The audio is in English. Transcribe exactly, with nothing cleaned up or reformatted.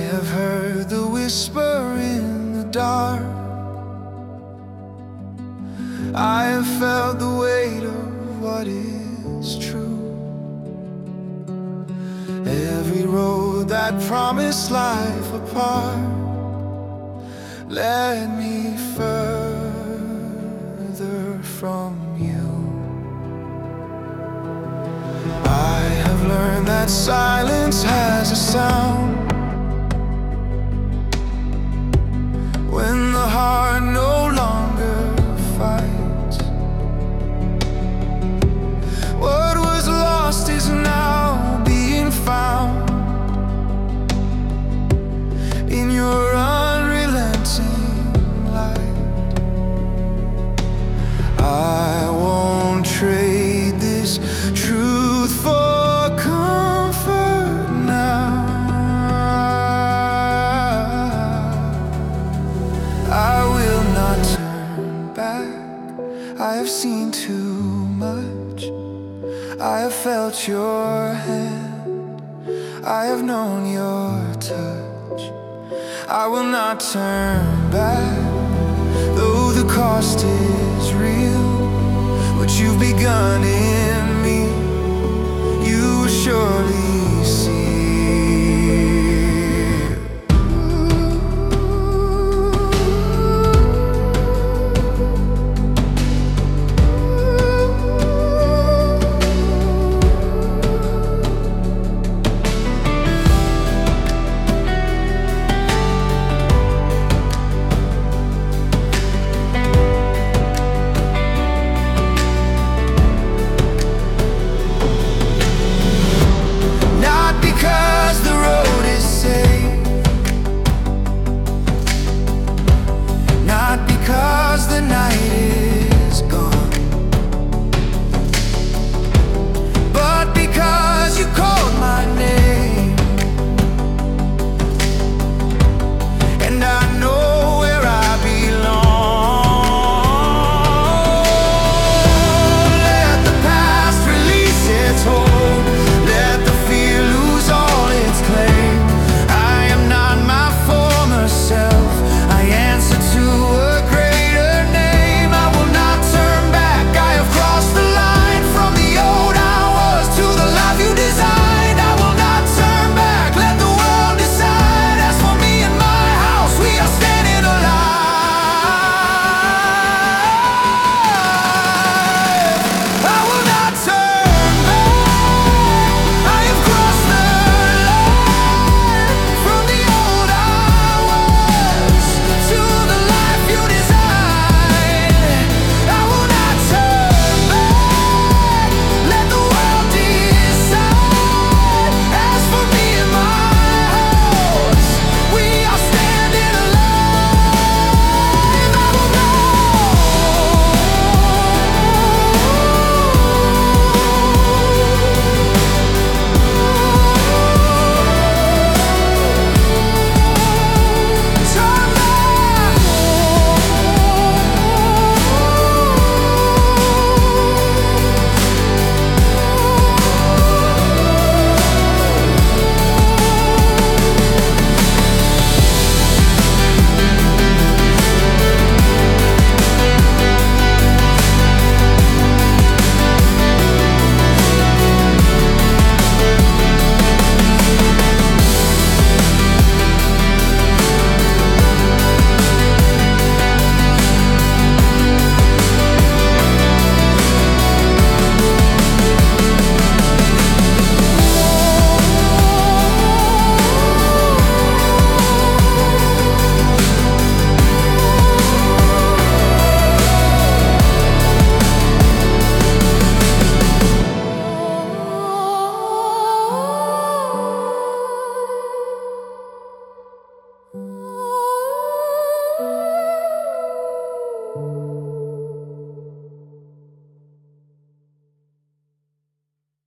have heard the whisper in the dark. I have felt the weight of what is true. Every road that promised life apart led me further from you. I have learned that silence has a sound. When the heart no longer fights, what was lost is now being found in your unrelenting light. I won't trade this truth for comfort now. I will not turn back. I have seen too much. I have felt your hand. I have known your touch. I will not turn back, though the cost is real. What you've begun in me, you will surely